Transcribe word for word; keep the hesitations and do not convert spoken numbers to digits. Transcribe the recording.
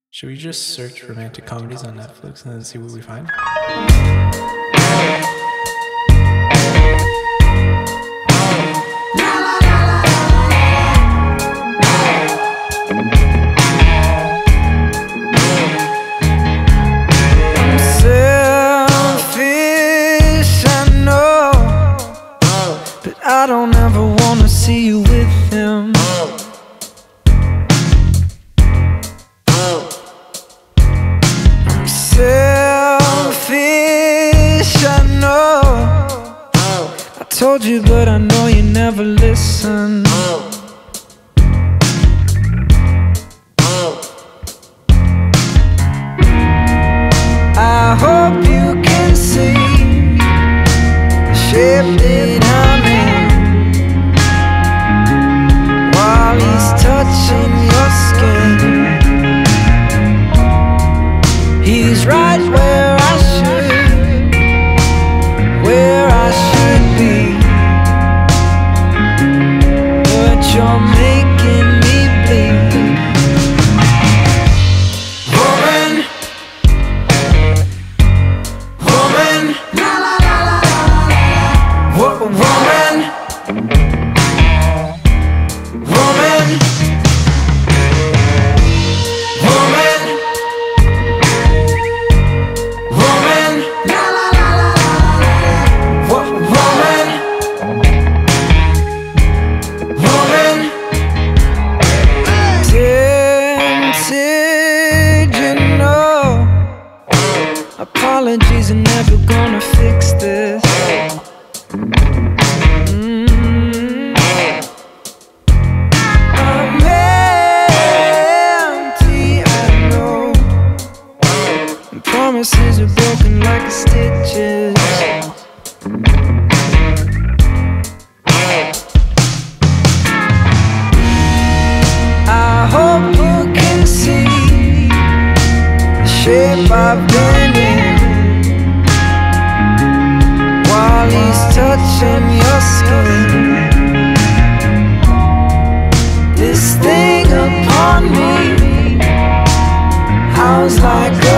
Should we just search romantic comedies on Netflix and then see what we find? Selfish, I know, but I don't ever wanna see you with him. I'm selfish, I know. I told you, but I know you never listen. I hope you can see the shape that I'm in while he's touching your skin. He's right where I should, where I should be, but you're making me bleed. Woman, woman, wo- woman, woman, woman, woman, wo- woman, woman. Tempted, you know, apologies are never gonna fix this. Mm. I'm empty, I know, and promises are broken like stitches. I hope you can see the shape I've been in while he's touching your skin. This thing upon me howls like